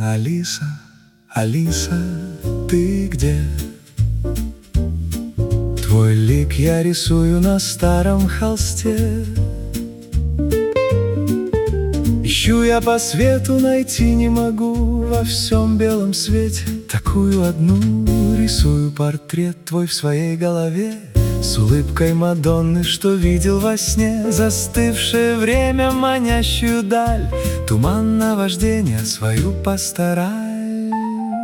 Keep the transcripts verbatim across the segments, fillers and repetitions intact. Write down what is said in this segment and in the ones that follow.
Алиса, Алиса, ты где? Твой лик я рисую на старом холсте. Ищу я по свету, найти не могу во всем белом свете. Такую одну рисую портрет твой в своей голове, с улыбкой Мадонны, что видел во сне. Застывшее время, манящую даль, туман наваждения свою пастораль.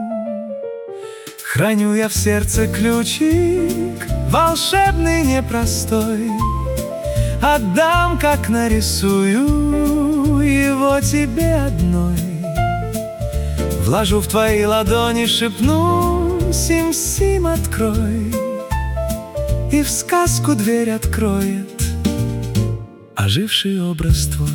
Храню я в сердце ключик, волшебный, непростой. Отдам, как нарисую его тебе одной. Вложу в твои ладони, шепну: сим-сим, открой. И в сказку дверь откроет оживший образ твой.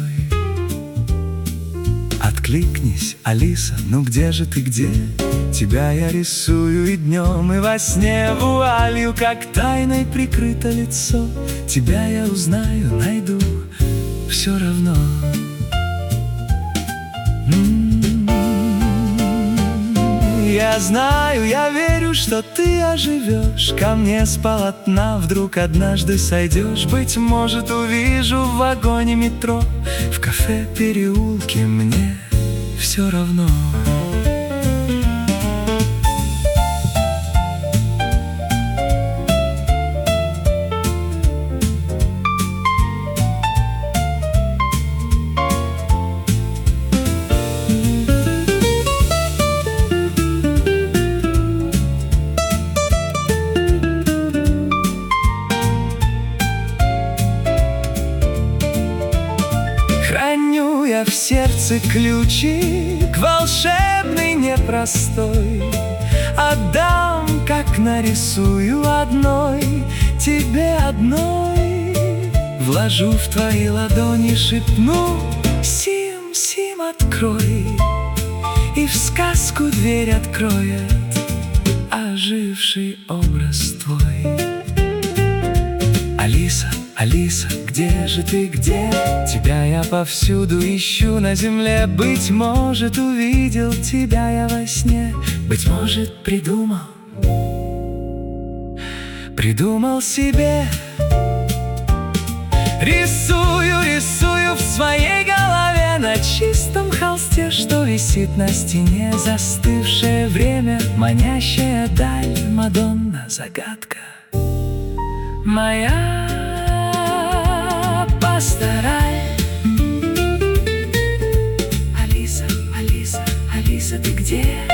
Откликнись, Алиса, ну где же ты, где? Тебя я рисую и днем, и во сне. Вуалью, как тайной, прикрыто лицо. Тебя я узнаю, найду, все равно. Я знаю, я верю, что ты оживешь. Ко мне с полотна вдруг однажды сойдешь. Быть может, увижу в вагоне метро, в кафе, переулке, мне все равно. Храню я в сердце ключик, волшебный, непростой. Отдам, как нарисую одной, тебе одной. Вложу в твои ладони, шепну: сим-сим, открой. И в сказку дверь откроет оживший образ твой. Алиса, Алиса, где же ты, где? Тебя я повсюду ищу на земле. Быть может, увидел тебя я во сне. Быть может, придумал, придумал себе. Рисую, рисую в своей голове, на чистом холсте, что висит на стене. Застывшее время, манящая даль, Мадонна, загадка моя пастораль. Алиса, Алиса, Алиса, ты где?